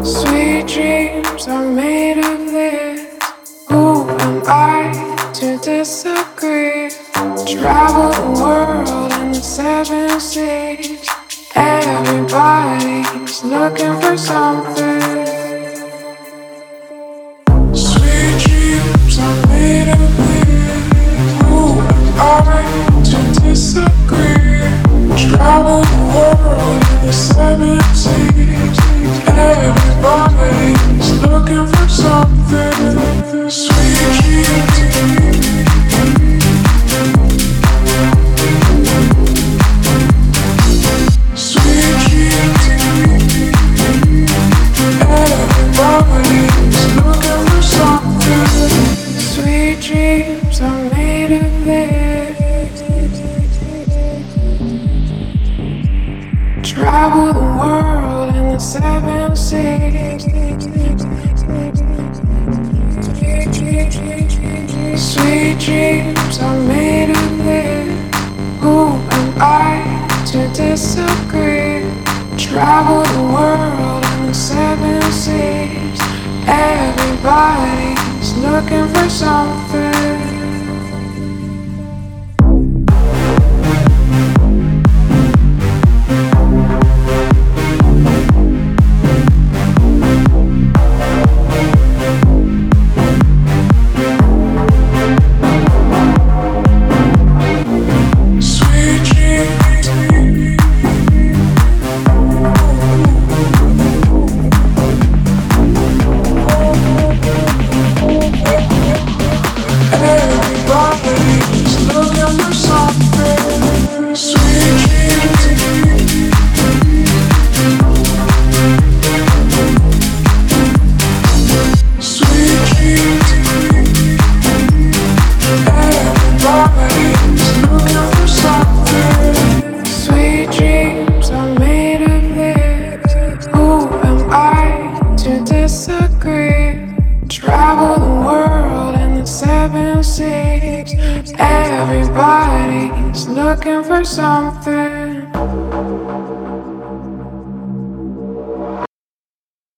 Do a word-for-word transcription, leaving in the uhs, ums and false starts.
Sweet dreams are made of this. Who am I to disagree? Travel the world in the seven seas. Everybody's looking for something. Sweet dreams are made of this. Who am I to disagree? Travel the world in the seven seas. Everybody's looking for something. Sweet dreams. Sweet dreams. Everybody's looking for something. Sweet dreams are made of this. Travel the world in the seven seas. Sweet dreams are made of this. Who am I to disagree? Travel the world in the seven seas. Everybody's looking for something. Travel the world in the seven seas. Everybody's looking for something.